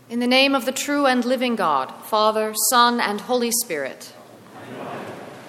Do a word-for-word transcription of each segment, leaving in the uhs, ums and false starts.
In the name of the true and living God, Father, Son, and Holy Spirit. Amen.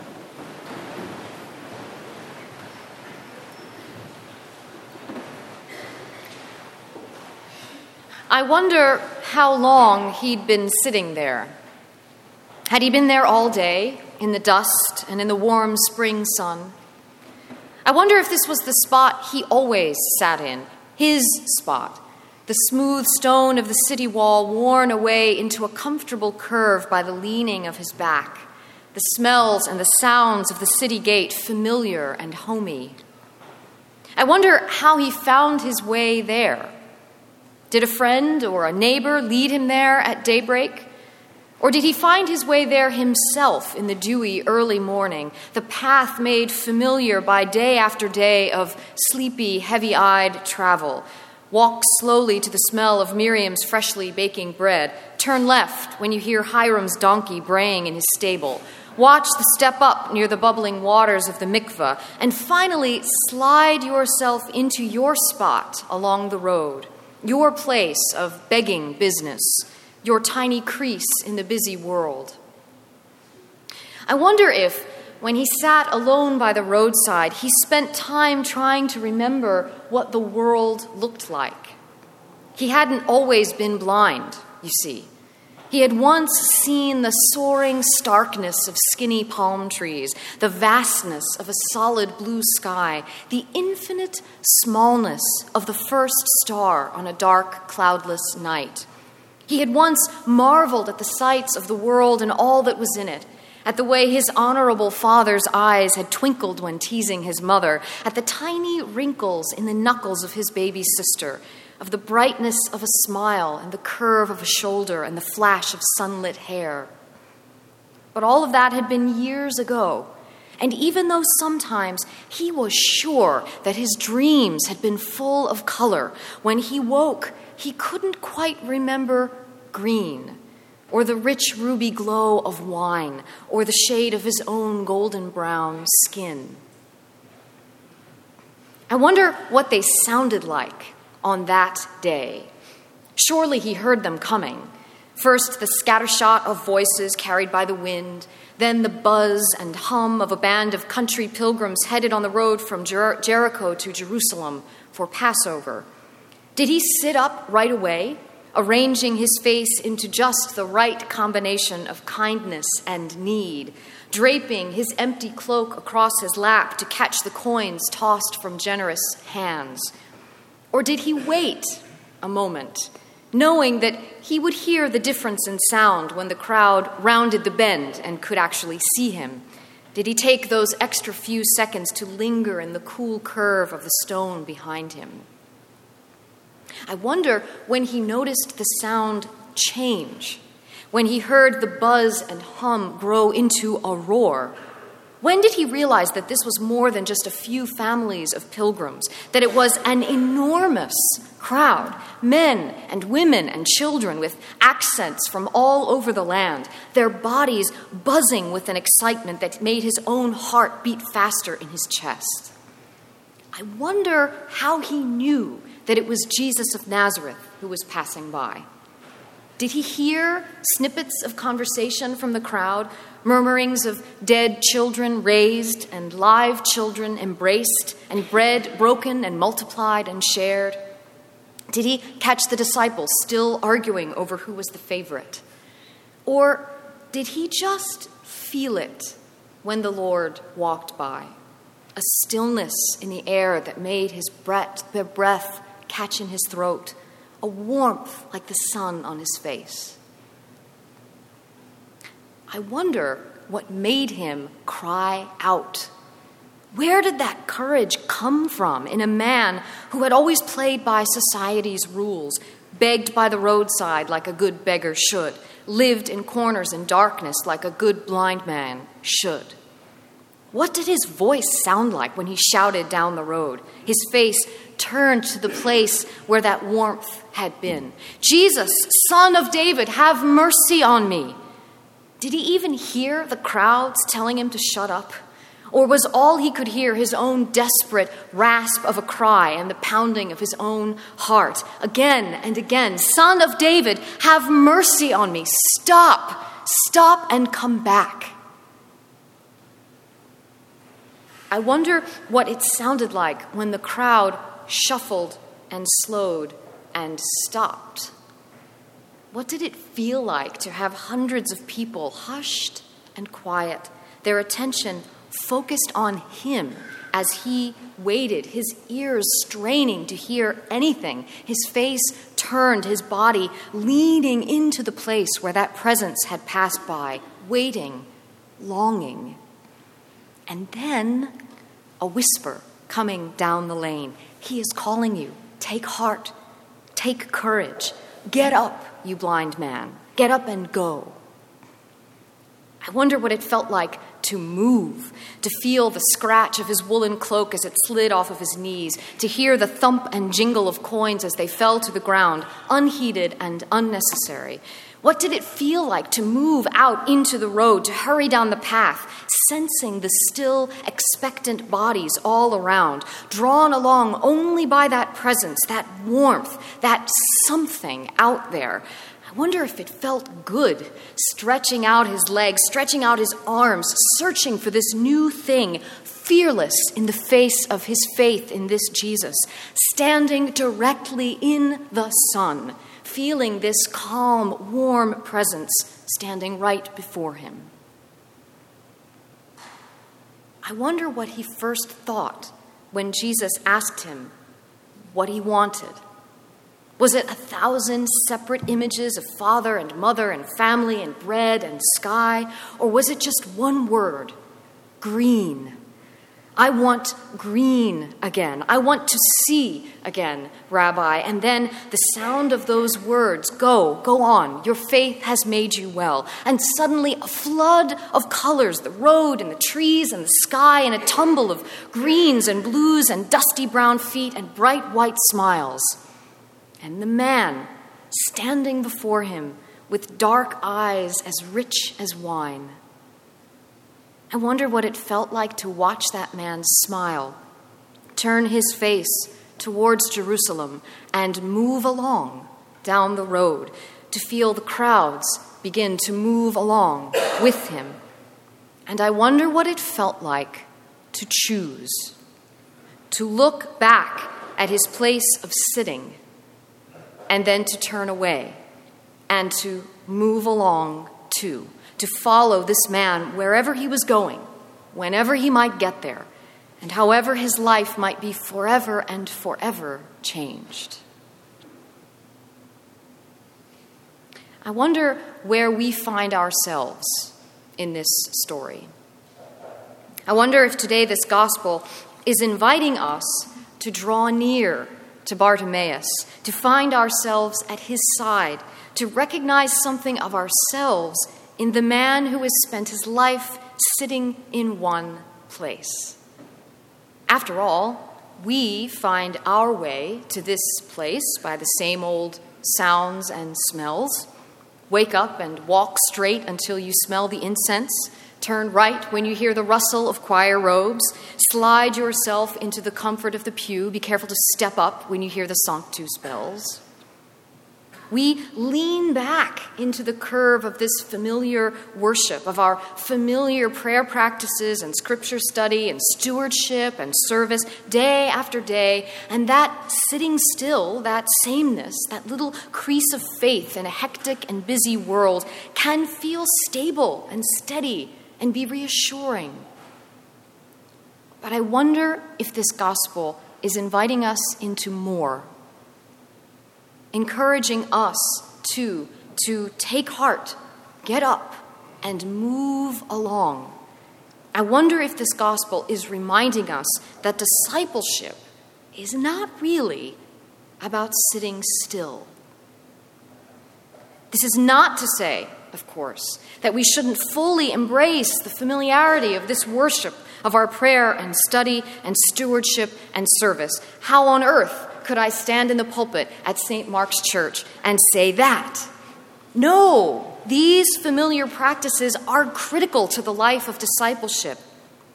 I wonder how long he'd been sitting there. Had he been there all day, in the dust and in the warm spring sun? I wonder if this was the spot he always sat in, his spot, the smooth stone of the city wall worn away into a comfortable curve by the leaning of his back, the smells and the sounds of the city gate familiar and homey. I wonder how he found his way there. Did a friend or a neighbor lead him there at daybreak? Or did he find his way there himself in the dewy early morning, the path made familiar by day after day of sleepy, heavy-eyed travel? Walk slowly to the smell of Miriam's freshly baking bread. Turn left when you hear Hiram's donkey braying in his stable. Watch the step up near the bubbling waters of the mikveh. And finally, slide yourself into your spot along the road, your place of begging business, your tiny crease in the busy world. I wonder if, when he sat alone by the roadside, he spent time trying to remember what the world looked like. He hadn't always been blind, you see. He had once seen the soaring starkness of skinny palm trees, the vastness of a solid blue sky, the infinite smallness of the first star on a dark, cloudless night. He had once marveled at the sights of the world and all that was in it, at the way his honorable father's eyes had twinkled when teasing his mother, at the tiny wrinkles in the knuckles of his baby sister, of the brightness of a smile and the curve of a shoulder and the flash of sunlit hair. But all of that had been years ago, and even though sometimes he was sure that his dreams had been full of color, when he woke, he couldn't quite remember green, or the rich ruby glow of wine, or the shade of his own golden brown skin. I wonder what they sounded like on that day. Surely he heard them coming. First, the scattershot of voices carried by the wind, then the buzz and hum of a band of country pilgrims headed on the road from Jer- Jericho to Jerusalem for Passover. Did he sit up right away, arranging his face into just the right combination of kindness and need, draping his empty cloak across his lap to catch the coins tossed from generous hands? Or did he wait a moment, knowing that he would hear the difference in sound when the crowd rounded the bend and could actually see him? Did he take those extra few seconds to linger in the cool curve of the stone behind him? I wonder when he noticed the sound change, when he heard the buzz and hum grow into a roar. When did he realize that this was more than just a few families of pilgrims, that it was an enormous crowd, men and women and children with accents from all over the land, their bodies buzzing with an excitement that made his own heart beat faster in his chest? I wonder how he knew that it was Jesus of Nazareth who was passing by. Did he hear snippets of conversation from the crowd, murmurings of dead children raised and live children embraced, and bread broken and multiplied and shared? Did he catch the disciples still arguing over who was the favorite? Or did he just feel it when the Lord walked by? A stillness in the air that made his breath, the breath catch in his throat, a warmth like the sun on his face. I wonder what made him cry out. Where did that courage come from in a man who had always played by society's rules, begged by the roadside like a good beggar should, lived in corners in darkness like a good blind man should? What did his voice sound like when he shouted down the road, his face turned to the place where that warmth had been? Jesus, Son of David, have mercy on me. Did he even hear the crowds telling him to shut up? Or was all he could hear his own desperate rasp of a cry and the pounding of his own heart? Again and again, "Son of David, have mercy on me. Stop, stop and come back." I wonder what it sounded like when the crowd shuffled and slowed and stopped. What did it feel like to have hundreds of people hushed and quiet, their attention focused on him as he waited, his ears straining to hear anything, his face turned, his body leaning into the place where that presence had passed by, waiting, longing. And then a whisper coming down the lane. "He is calling you. Take heart. Take courage. Get up, you blind man. Get up and go." I wonder what it felt like to move, to feel the scratch of his woolen cloak as it slid off of his knees, to hear the thump and jingle of coins as they fell to the ground, unheeded and unnecessary. What did it feel like to move out into the road, to hurry down the path, sensing the still, expectant bodies all around, drawn along only by that presence, that warmth, that something out there? I wonder if it felt good, stretching out his legs, stretching out his arms, searching for this new thing, fearless in the face of his faith in this Jesus, standing directly in the sun, feeling this calm, warm presence standing right before him. I wonder what he first thought when Jesus asked him what he wanted. Was it a thousand separate images of father and mother and family and bread and sky? Or was it just one word, green? I want green again. I want to see again, Rabbi. And then the sound of those words, go, go on. Your faith has made you well. And suddenly a flood of colors, the road and the trees and the sky, and a tumble of greens and blues and dusty brown feet and bright white smiles. And the man standing before him with dark eyes as rich as wine. I wonder what it felt like to watch that man smile, turn his face towards Jerusalem, and move along down the road, to feel the crowds begin to move along with him. And I wonder what it felt like to choose, to look back at his place of sitting, and then to turn away and to move along too, to follow this man wherever he was going, whenever he might get there, and however his life might be forever and forever changed. I wonder where we find ourselves in this story. I wonder if today this gospel is inviting us to draw near to Bartimaeus, to find ourselves at his side, to recognize something of ourselves in the man who has spent his life sitting in one place. After all, we find our way to this place by the same old sounds and smells. Wake up and walk straight until you smell the incense. Turn right when you hear the rustle of choir robes. Slide yourself into the comfort of the pew. Be careful to step up when you hear the Sanctus bells. We lean back into the curve of this familiar worship, of our familiar prayer practices and scripture study and stewardship and service day after day. And that sitting still, that sameness, that little crease of faith in a hectic and busy world can feel stable and steady and be reassuring. But I wonder if this gospel is inviting us into more, encouraging us to, to take heart, get up, and move along. I wonder if this gospel is reminding us that discipleship is not really about sitting still. This is not to say, of course, that we shouldn't fully embrace the familiarity of this worship, of our prayer and study and stewardship and service. How on earth could I stand in the pulpit at Saint Mark's Church and say that? No, these familiar practices are critical to the life of discipleship.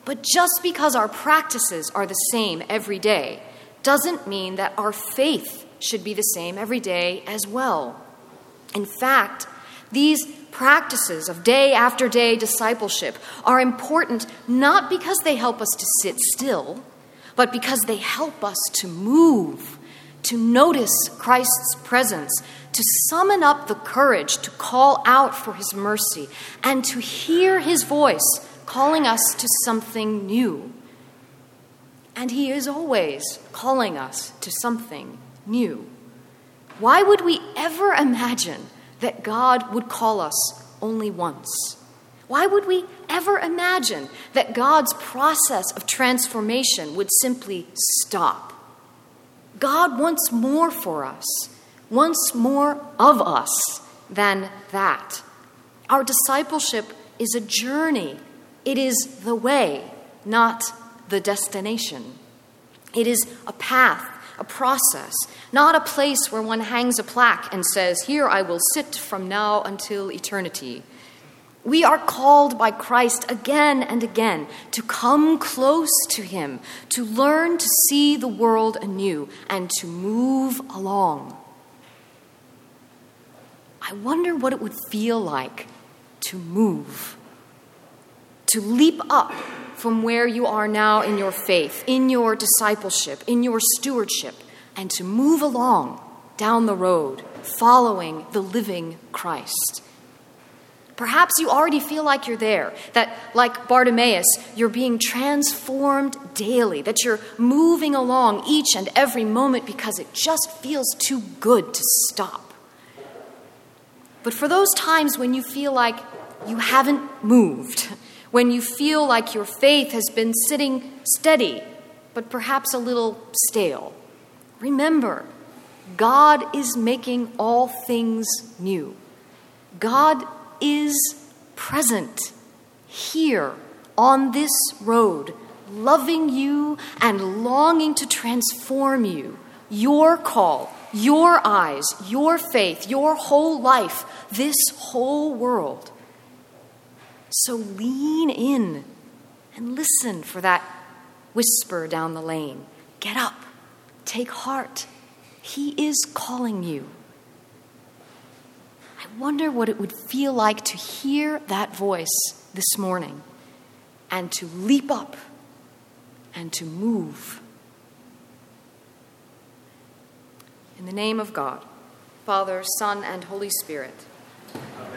But just because our practices are the same every day doesn't mean that our faith should be the same every day as well. In fact, these practices of day after day discipleship are important not because they help us to sit still, but because they help us to move, to notice Christ's presence, to summon up the courage to call out for his mercy, and to hear his voice calling us to something new. And he is always calling us to something new. Why would we ever imagine that God would call us only once? Why would we ever imagine that God's process of transformation would simply stop? God wants more for us, wants more of us than that. Our discipleship is a journey. It is the way, not the destination. It is a path, a process, not a place where one hangs a plaque and says, "Here I will sit from now until eternity." We are called by Christ again and again to come close to him, to learn to see the world anew, and to move along. I wonder what it would feel like to move, to leap up from where you are now in your faith, in your discipleship, in your stewardship, and to move along down the road, following the living Christ. Perhaps you already feel like you're there, that like Bartimaeus, you're being transformed daily, that you're moving along each and every moment because it just feels too good to stop. But for those times when you feel like you haven't moved, when you feel like your faith has been sitting steady, but perhaps a little stale, remember, God is making all things new. God is present here on this road, loving you and longing to transform you. Your call, your eyes, your faith, your whole life, this whole world. So lean in and listen for that whisper down the lane. Get up, take heart. He is calling you. I wonder what it would feel like to hear that voice this morning and to leap up and to move. In the name of God, Father, Son, and Holy Spirit.